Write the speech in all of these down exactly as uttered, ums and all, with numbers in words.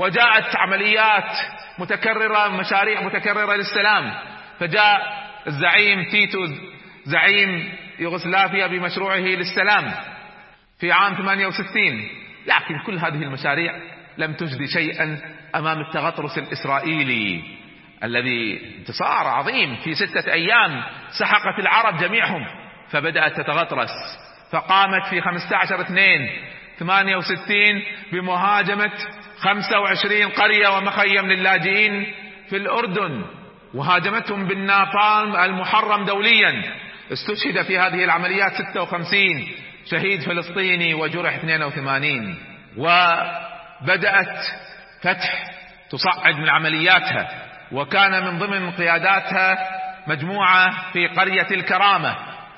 وجاءت عمليات متكررة، مشاريع متكررة للسلام، فجاء الزعيم تيتو زعيم يوغوسلافيا بمشروعه للسلام في عام ثمانية وستين، لكن كل هذه المشاريع لم تجدي شيئا أمام التغطرس الإسرائيلي الذي انتصار عظيم في ستة أيام سحقت العرب جميعهم، فبدأت تتغطرس، فقامت في خمسة عشر اثنين ثمانية وستين بمهاجمة خمسة وعشرين قرية ومخيم للاجئين في الأردن، وهاجمتهم بالنابالم المحرم دوليا. استشهد في هذه العمليات ستة وخمسين شهيد فلسطيني وجرح اثنين وثمانين. وبدأت فتح تصعد من عملياتها، وكان من ضمن قياداتها مجموعة في قرية الكرامة،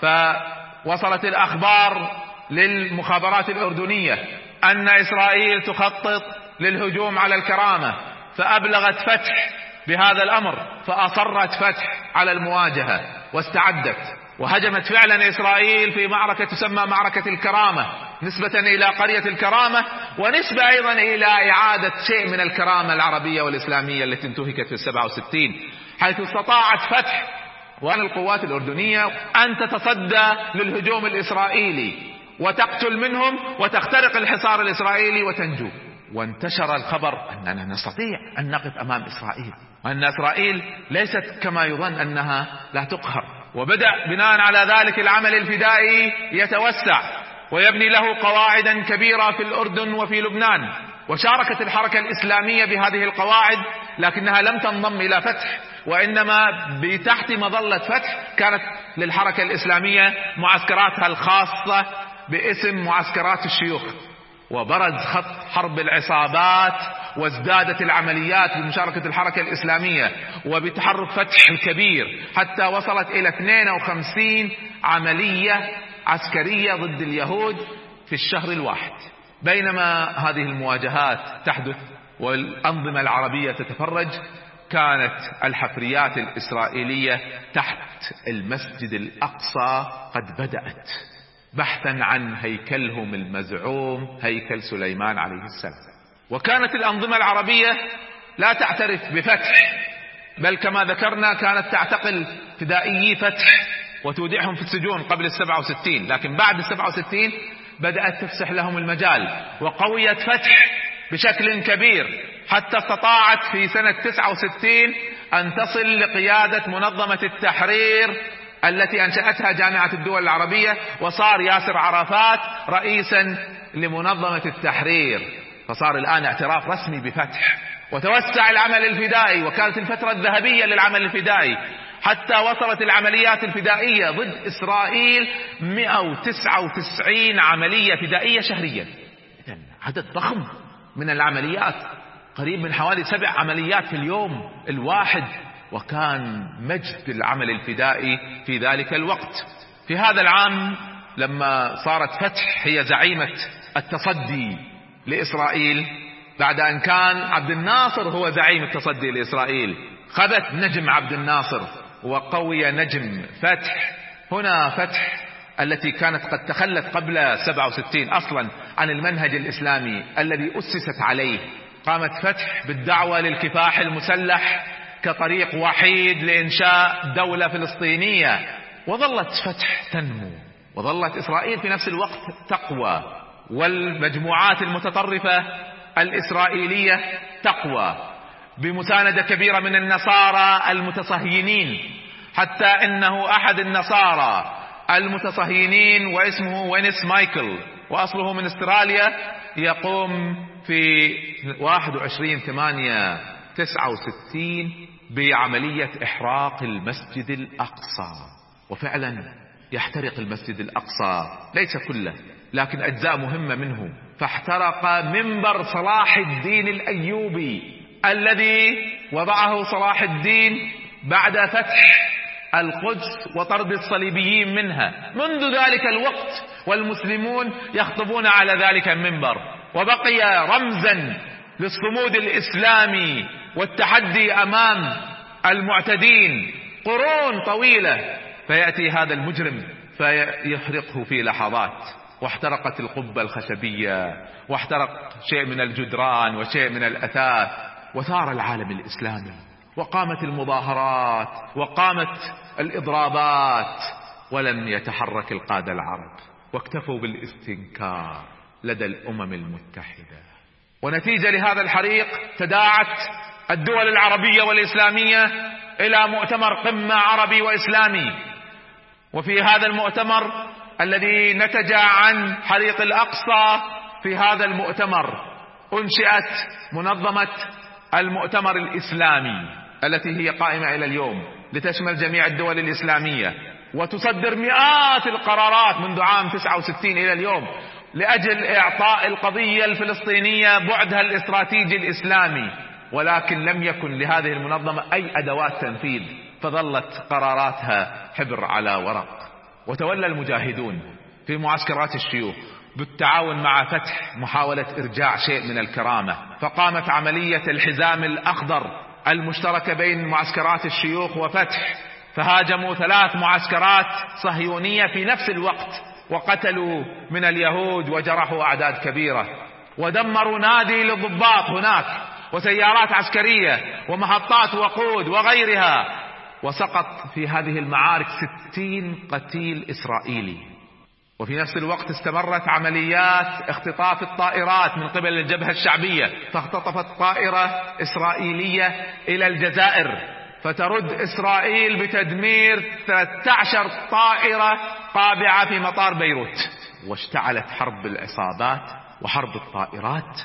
فوصلت الأخبار للمخابرات الأردنية أن إسرائيل تخطط للهجوم على الكرامة، فأبلغت فتح بهذا الأمر، فأصرت فتح على المواجهة واستعدت، وهجمت فعلا إسرائيل في معركة تسمى معركة الكرامة، نسبة إلى قرية الكرامة، ونسبة أيضا إلى إعادة شيء من الكرامة العربية والإسلامية التي انتهكت في السبعة وستين، حيث استطاعت فتح وأن القوات الأردنية أن تتصدى للهجوم الإسرائيلي وتقتل منهم وتخترق الحصار الإسرائيلي وتنجو. وانتشر الخبر أننا نستطيع أن نقف أمام إسرائيل، وأن إسرائيل ليست كما يظن أنها لا تقهر. وبدأ بناء على ذلك العمل الفدائي يتوسع ويبني له قواعدا كبيرة في الأردن وفي لبنان، وشاركت الحركة الإسلامية بهذه القواعد، لكنها لم تنضم إلى فتح، وإنما بتحت مظلة فتح كانت للحركة الإسلامية معسكراتها الخاصة باسم معسكرات الشيوخ. وبرز خط حرب العصابات، وازدادت العمليات بمشاركة الحركة الإسلامية وبتحرك فتح الكبير، حتى وصلت إلى اثنين وخمسين عملية عسكرية ضد اليهود في الشهر الواحد. بينما هذه المواجهات تحدث والأنظمة العربية تتفرج، كانت الحفريات الإسرائيلية تحت المسجد الأقصى قد بدأت بحثا عن هيكلهم المزعوم، هيكل سليمان عليه السلام. وكانت الأنظمة العربية لا تعترف بفتح، بل كما ذكرنا كانت تعتقل فدائيي فتح وتودعهم في السجون قبل السبعة وستين، لكن بعد السبعة وستين بدأت تفسح لهم المجال، وقويت فتح بشكل كبير، حتى استطاعت في سنة تسعة وستين أن تصل لقيادة منظمة التحرير التي أنشأتها جامعة الدول العربية، وصار ياسر عرفات رئيسا لمنظمة التحرير، فصار الآن اعتراف رسمي بفتح. وتوسع العمل الفدائي، وكانت الفترة الذهبية للعمل الفدائي، حتى وصلت العمليات الفدائية ضد إسرائيل مئة وتسعة وتسعين عملية فدائية شهريا، عدد ضخم من العمليات، قريب من حوالي سبع عمليات في اليوم الواحد. وكان مجد العمل الفدائي في ذلك الوقت. في هذا العام لما صارت فتح هي زعيمة التصدي لإسرائيل، بعد أن كان عبد الناصر هو زعيم التصدي لإسرائيل، خذت نجم عبد الناصر وقوي نجم فتح. هنا فتح التي كانت قد تخلت قبل سبعة وستين أصلا عن المنهج الإسلامي الذي أسست عليه، قامت فتح بالدعوة للكفاح المسلح كطريق وحيد لإنشاء دولة فلسطينية، وظلت فتح تنمو، وظلت إسرائيل في نفس الوقت تقوى، والمجموعات المتطرفة الإسرائيلية تقوى بمساندة كبيرة من النصارى المتصهينين، حتى إنه أحد النصارى المتصهينين واسمه وينس مايكل وأصله من استراليا يقوم في واحد وعشرين ثمانية تسعة وستين بعملية إحراق المسجد الأقصى، وفعلا يحترق المسجد الأقصى، ليس كله لكن أجزاء مهمة منه. فاحترق منبر صلاح الدين الأيوبي الذي وضعه صلاح الدين بعد فتح القدس وطرد الصليبيين منها. منذ ذلك الوقت والمسلمون يخطبون على ذلك المنبر، وبقي رمزا للصمود الإسلامي والتحدي أمام المعتدين قرون طويلة، فيأتي هذا المجرم فيحرقه في لحظات. واحترقت القبة الخشبية، واحترق شيء من الجدران وشيء من الأثاث، وثار العالم الإسلامي، وقامت المظاهرات وقامت الإضرابات، ولم يتحرك القادة العرب، واكتفوا بالاستنكار لدى الأمم المتحدة. ونتيجة لهذا الحريق تداعت الدول العربية والإسلامية إلى مؤتمر قمة عربي وإسلامي. وفي هذا المؤتمر الذي نتج عن حريق الأقصى، في هذا المؤتمر أنشئت منظمة المؤتمر الإسلامي التي هي قائمة إلى اليوم، لتشمل جميع الدول الإسلامية، وتصدر مئات القرارات منذ عام تسعة وستين إلى اليوم لأجل إعطاء القضية الفلسطينية بعدها الاستراتيجي الإسلامي. ولكن لم يكن لهذه المنظمة أي أدوات تنفيذ، فظلت قراراتها حبر على ورق. وتولى المجاهدون في معسكرات الشيوخ بالتعاون مع فتح محاولة إرجاع شيء من الكرامة، فقامت عملية الحزام الأخضر المشتركة بين معسكرات الشيوخ وفتح، فهاجموا ثلاث معسكرات صهيونية في نفس الوقت، وقتلوا من اليهود وجرحوا أعداد كبيرة، ودمروا نادي للضباط هناك، وسيارات عسكرية ومحطات وقود وغيرها. وسقط في هذه المعارك ستين قتيل إسرائيلي. وفي نفس الوقت استمرت عمليات اختطاف الطائرات من قبل الجبهة الشعبية، فاختطفت طائرة إسرائيلية إلى الجزائر، فترد إسرائيل بتدمير ثلاثة عشر طائرة قابعة في مطار بيروت. واشتعلت حرب العصابات وحرب الطائرات،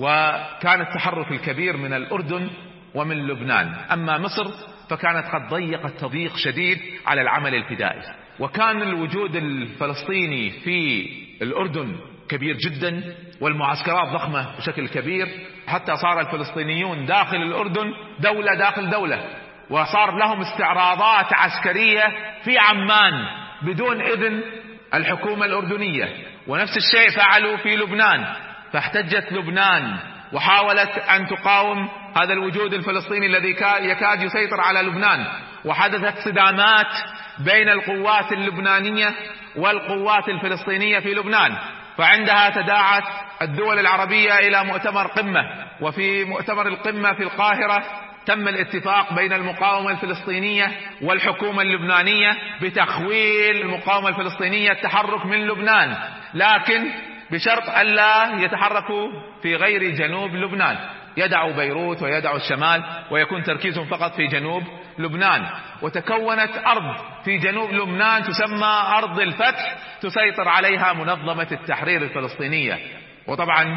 وكان التحرك الكبير من الأردن ومن لبنان. أما مصر فكانت قد ضيقت تضييق شديد على العمل الفدائي، وكان الوجود الفلسطيني في الأردن كبير جدا، والمعسكرات ضخمة بشكل كبير، حتى صار الفلسطينيون داخل الأردن دولة داخل دولة، وصار لهم استعراضات عسكرية في عمان بدون إذن الحكومة الأردنية. ونفس الشيء فعلوا في لبنان، فاحتجت لبنان وحاولت أن تقاوم هذا الوجود الفلسطيني الذي يكاد يسيطر على لبنان، وحدثت صدامات بين القوات اللبنانية والقوات الفلسطينية في لبنان. فعندها تداعت الدول العربية إلى مؤتمر قمة، وفي مؤتمر القمة في القاهرة تم الاتفاق بين المقاومة الفلسطينية والحكومة اللبنانية بتخويل المقاومة الفلسطينية التحرك من لبنان، لكن بشرط ألا يتحركوا في غير جنوب لبنان، يدعوا بيروت ويدعوا الشمال، ويكون تركيزهم فقط في جنوب لبنان. وتكونت أرض في جنوب لبنان تسمى أرض الفتح، تسيطر عليها منظمة التحرير الفلسطينية. وطبعا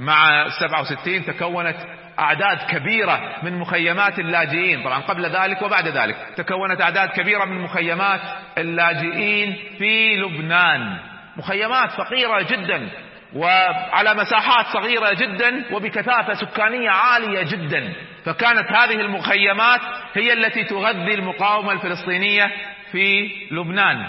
مع سبعة وستين تكونت أعداد كبيرة من مخيمات اللاجئين، طبعا قبل ذلك وبعد ذلك تكونت أعداد كبيرة من مخيمات اللاجئين في لبنان، مخيمات فقيرة جدا وعلى مساحات صغيرة جدا وبكثافة سكانية عالية جدا. فكانت هذه المخيمات هي التي تغذي المقاومة الفلسطينية في لبنان.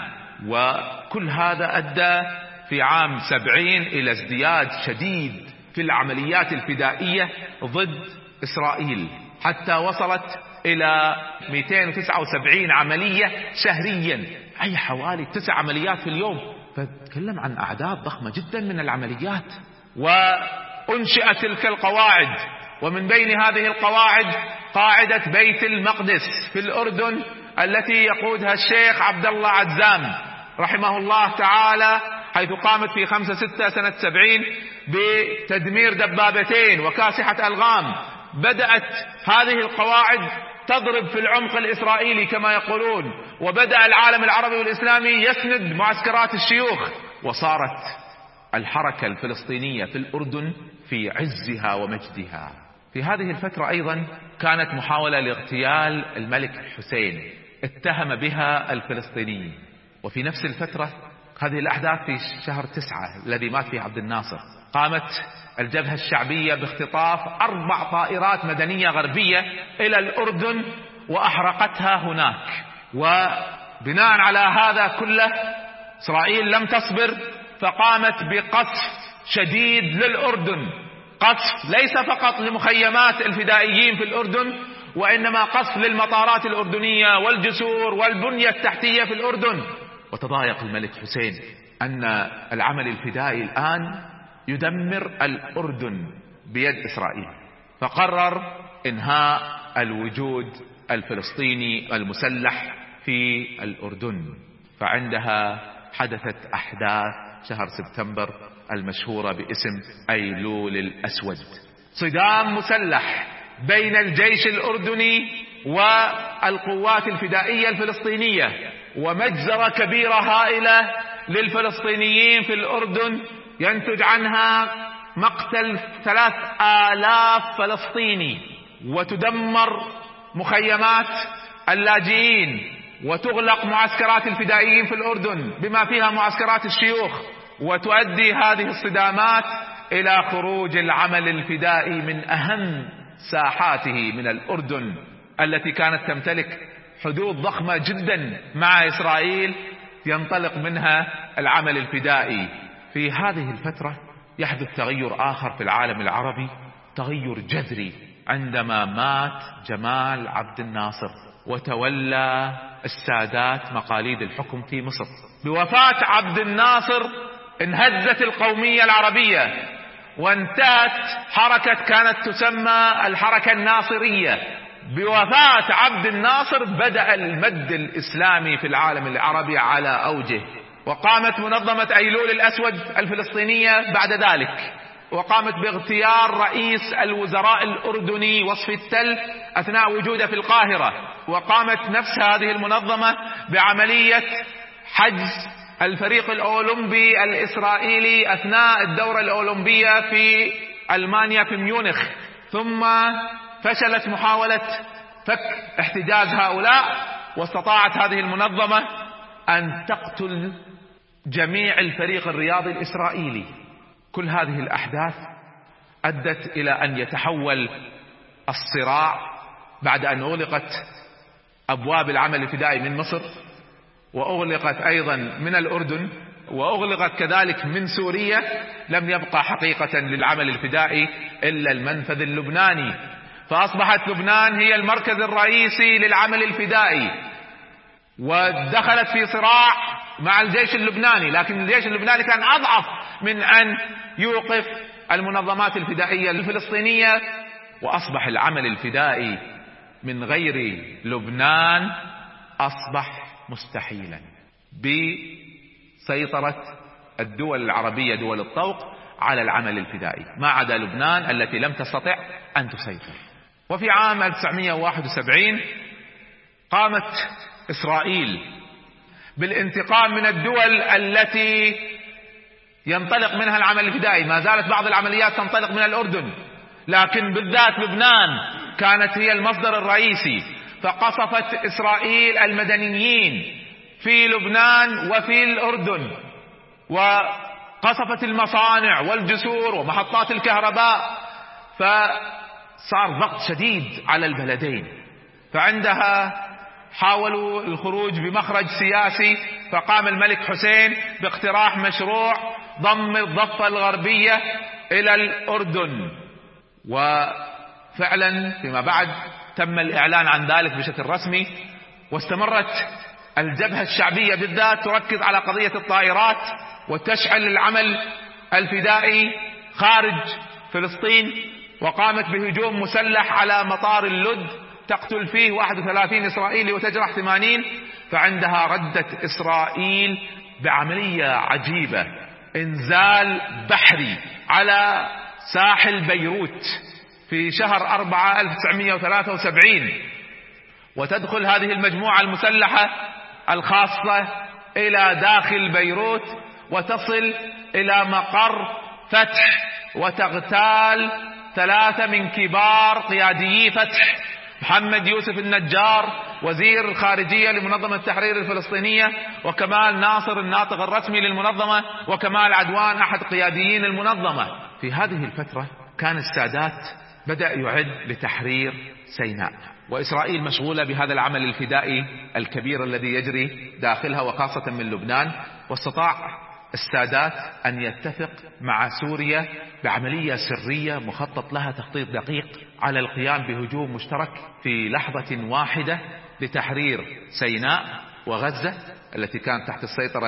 وكل هذا أدى في عام سبعين إلى ازدياد شديد في العمليات الفدائية ضد إسرائيل، حتى وصلت إلى مئتين وتسعة وسبعين عملية شهريا، أي حوالي تسع عمليات في اليوم. فتكلم عن أعداد ضخمة جدا من العمليات. وأنشئت تلك القواعد، ومن بين هذه القواعد قاعدة بيت المقدس في الأردن التي يقودها الشيخ عبد الله عزام رحمه الله تعالى، حيث قامت في خمسة ستة سنة سبعين بتدمير دبابتين وكاسحة ألغام. بدأت هذه القواعد تضرب في العمق الإسرائيلي كما يقولون، وبدأ العالم العربي والإسلامي يسند معسكرات الشيوخ، وصارت الحركة الفلسطينية في الأردن في عزها ومجدها. في هذه الفترة أيضا كانت محاولة لاغتيال الملك حسين، اتهم بها الفلسطينيين. وفي نفس الفترة، هذه الأحداث في شهر تسعة الذي مات فيه عبد الناصر، قامت الجبهة الشعبية باختطاف أربع طائرات مدنية غربية إلى الأردن وأحرقتها هناك. وبناء على هذا كله إسرائيل لم تصبر، فقامت بقصف شديد للأردن، قصف ليس فقط لمخيمات الفدائيين في الأردن، وإنما قصف للمطارات الأردنية والجسور والبنية التحتية في الأردن. وتضايق الملك حسين أن العمل الفدائي الآن يدمر الأردن بيد إسرائيل، فقرر إنهاء الوجود الفلسطيني المسلح في الأردن. فعندها حدثت أحداث شهر سبتمبر المشهورة باسم أيلول الأسود، صدام مسلح بين الجيش الأردني والقوات الفدائية الفلسطينية، ومجزرة كبيرة هائلة للفلسطينيين في الأردن ينتج عنها مقتل ثلاث آلاف فلسطيني، وتدمر مخيمات اللاجئين، وتغلق معسكرات الفدائيين في الأردن بما فيها معسكرات الشيوخ، وتؤدي هذه الصدامات إلى خروج العمل الفدائي من أهم ساحاته من الأردن التي كانت تمتلك حدود ضخمة جدا مع إسرائيل ينطلق منها العمل الفدائي. في هذه الفترة يحدث تغير آخر في العالم العربي، تغير جذري، عندما مات جمال عبد الناصر وتولى السادات مقاليد الحكم في مصر. بوفاة عبد الناصر انهزت القومية العربية، وانتهت حركة كانت تسمى الحركة الناصرية. بوفاة عبد الناصر بدأ المد الإسلامي في العالم العربي على أوجه، وقامت منظمة أيلول الأسود الفلسطينية بعد ذلك، وقامت باغتيال رئيس الوزراء الأردني وصفي التل أثناء وجوده في القاهرة، وقامت نفس هذه المنظمة بعملية حجز الفريق الأولمبي الإسرائيلي أثناء الدورة الأولمبية في ألمانيا في ميونخ، ثم فشلت محاولة فك احتجاز هؤلاء، واستطاعت هذه المنظمة أن تقتل جميع الفريق الرياضي الإسرائيلي. كل هذه الأحداث أدت إلى أن يتحول الصراع بعد أن أغلقت أبواب العمل الفدائي من مصر، وأغلقت أيضا من الأردن، وأغلقت كذلك من سوريا. لم يبقى حقيقة للعمل الفدائي إلا المنفذ اللبناني، فأصبحت لبنان هي المركز الرئيسي للعمل الفدائي، ودخلت في صراع مع الجيش اللبناني، لكن الجيش اللبناني كان أضعف من أن يوقف المنظمات الفدائية الفلسطينية، وأصبح العمل الفدائي من غير لبنان أصبح مستحيلا بسيطرة الدول العربية دول الطوق على العمل الفدائي، ما عدا لبنان التي لم تستطع أن تسيطر. وفي عام ألف وتسعمائة وواحد وسبعين قامت إسرائيل بالانتقام من الدول التي ينطلق منها العمل الفدائي. ما زالت بعض العمليات تنطلق من الأردن، لكن بالذات لبنان كانت هي المصدر الرئيسي، فقصفت إسرائيل المدنيين في لبنان وفي الأردن، وقصفت المصانع والجسور ومحطات الكهرباء، فصار ضغط شديد على البلدين. فعندها حاولوا الخروج بمخرج سياسي، فقام الملك حسين باقتراح مشروع ضم الضفة الغربية إلى الأردن، وفعلا فيما بعد تم الإعلان عن ذلك بشكل رسمي. واستمرت الجبهة الشعبية بالذات تركز على قضية الطائرات وتشعل العمل الفدائي خارج فلسطين، وقامت بهجوم مسلح على مطار اللد تقتل فيه واحد وثلاثين إسرائيلي وتجرح ثمانين. فعندها ردت إسرائيل بعملية عجيبة، انزال بحري على ساحل بيروت في شهر أربعة ألف وتسعمائة وثلاثة وسبعين، وتدخل هذه المجموعة المسلحة الخاصة إلى داخل بيروت وتصل إلى مقر فتح، وتغتال ثلاثة من كبار قياديي فتح: محمد يوسف النجار وزير الخارجية لمنظمة التحرير الفلسطينية، وكمال ناصر الناطق الرسمي للمنظمة، وكمال عدوان أحد قياديين المنظمة. في هذه الفترة كان السادات بدأ يعد لتحرير سيناء، وإسرائيل مشغولة بهذا العمل الفدائي الكبير الذي يجري داخلها وخاصة من لبنان. واستطاع السادات أن يتفق مع سوريا بعملية سرية مخطط لها تخطيط دقيق على القيام بهجوم مشترك في لحظة واحدة لتحرير سيناء وغزة التي كانت تحت السيطرة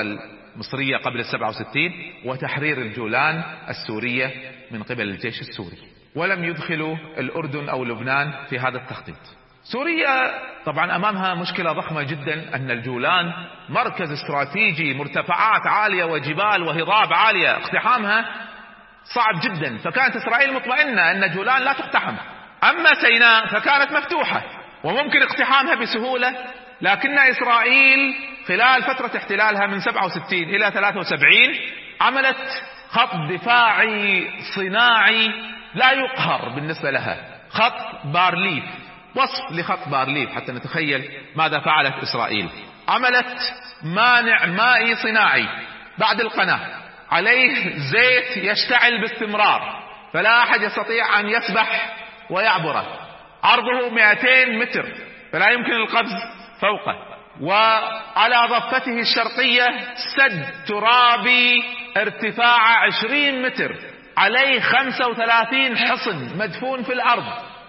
المصرية قبل السبعة وستين، وتحرير الجولان السورية من قبل الجيش السوري، ولم يدخلوا الأردن أو لبنان في هذا التخطيط. سوريا طبعا أمامها مشكلة ضخمة جدا، أن الجولان مركز استراتيجي، مرتفعات عالية وجبال وهضاب عالية، اقتحامها صعب جدا. فكانت إسرائيل مطمئنة أن جولان لا تقتحم. أما سيناء فكانت مفتوحة وممكن اقتحامها بسهولة، لكن إسرائيل خلال فترة احتلالها من سبعة وستين إلى ثلاثة وسبعين عملت خط دفاعي صناعي لا يقهر بالنسبة لها، خط بارليف. وصف لخط بارليف حتى نتخيل ماذا فعلت إسرائيل. عملت مانع مائي صناعي بعد القناة، عليه زيت يشتعل باستمرار، فلا أحد يستطيع أن يسبح ويعبره. عرضه مئتين متر، فلا يمكن القفز فوقه. وعلى ضفته الشرقية سد ترابي ارتفاع عشرين متر، عليه خمسة وثلاثين حصن مدفون في الأرض،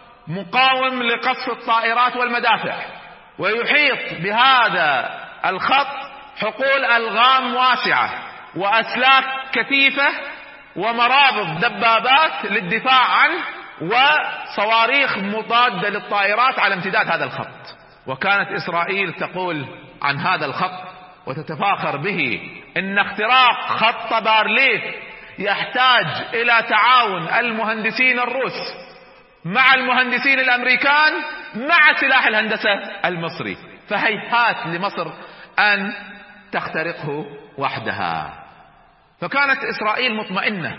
مقاوم لقصف الطائرات والمدافع. ويحيط بهذا الخط حقول ألغام واسعة وأسلاك كثيفة ومرابط دبابات للدفاع عنه، وصواريخ مضادة للطائرات على امتداد هذا الخط. وكانت إسرائيل تقول عن هذا الخط وتتفاخر به إن اختراق خط بارليف يحتاج إلى تعاون المهندسين الروس مع المهندسين الأمريكان مع سلاح الهندسة المصري، فهيهات لمصر أن تخترقه وحدها. فكانت إسرائيل مطمئنة،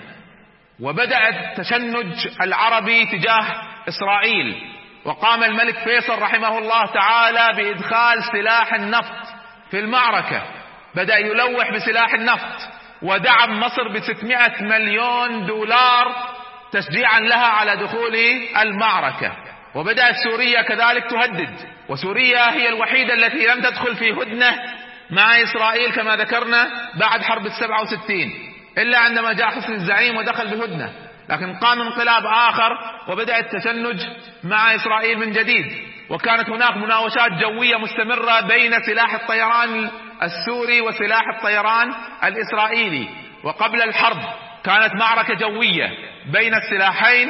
وبدأ التشنج العربي تجاه إسرائيل، وقام الملك فيصل رحمه الله تعالى بإدخال سلاح النفط في المعركة. بدأ يلوح بسلاح النفط، ودعم مصر بستمائة مليون دولار تشجيعا لها على دخول المعركة. وبدأت سوريا كذلك تهدد، وسوريا هي الوحيدة التي لم تدخل في هدنة مع إسرائيل كما ذكرنا بعد حرب السبعة وستين، إلا عندما جاء حسن الزعيم ودخل بهدنة. لكن قام انقلاب آخر وبدأ التشنج مع إسرائيل من جديد، وكانت هناك مناوشات جوية مستمرة بين سلاح الطيران السوري وسلاح الطيران الإسرائيلي. وقبل الحرب كانت معركة جوية بين السلاحين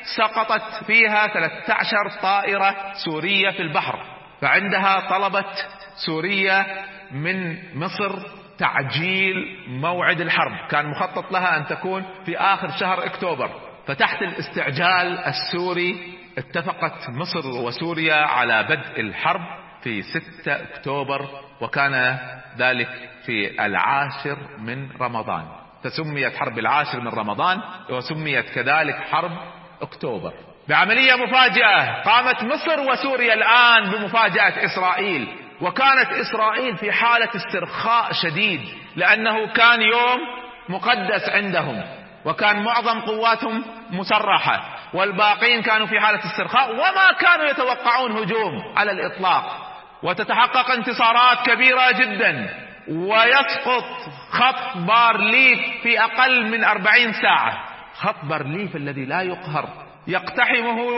سقطت فيها ثلاثة عشر طائرة سورية في البحر، فعندها طلبت سوريا من مصر تعجيل موعد الحرب، كان مخطط لها أن تكون في آخر شهر أكتوبر. فتحت الاستعجال السوري اتفقت مصر وسوريا على بدء الحرب في ستة أكتوبر، وكان ذلك في العاشر من رمضان، فسميت حرب العاشر من رمضان، وسميت كذلك حرب أكتوبر. بعملية مفاجئة قامت مصر وسوريا الآن بمفاجأة إسرائيل، وكانت إسرائيل في حالة استرخاء شديد، لأنه كان يوم مقدس عندهم، وكان معظم قواتهم مسرحة، والباقين كانوا في حالة استرخاء، وما كانوا يتوقعون هجوم على الإطلاق. وتتحقق انتصارات كبيرة جدا، ويسقط خط بارليف في أقل من أربعين ساعة. خط بارليف الذي لا يقهر، يقتحمه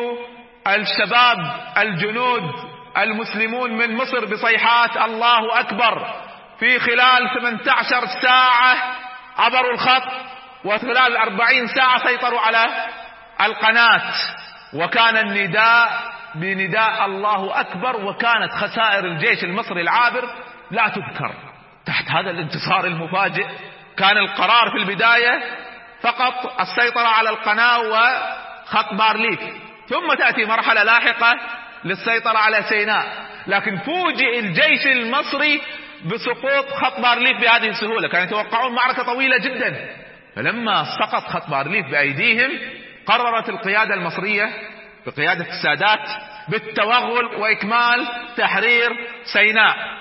الشباب الجنود المسلمون من مصر بصيحات الله أكبر. في خلال ثمانية عشر ساعة عبروا الخط، وخلال أربعين ساعة سيطروا على القناة، وكان النداء بنداء الله أكبر، وكانت خسائر الجيش المصري العابر لا تذكر. تحت هذا الانتصار المفاجئ كان القرار في البداية فقط السيطرة على القناة وخط بارليف، ثم تأتي مرحلة لاحقة للسيطرة على سيناء. لكن فوجئ الجيش المصري بسقوط خط بارليف بهذه السهولة، كانوا يتوقعون معركة طويلة جدا. فلما سقط خط بارليف بأيديهم قررت القيادة المصرية بقيادة السادات بالتوغل وإكمال تحرير سيناء.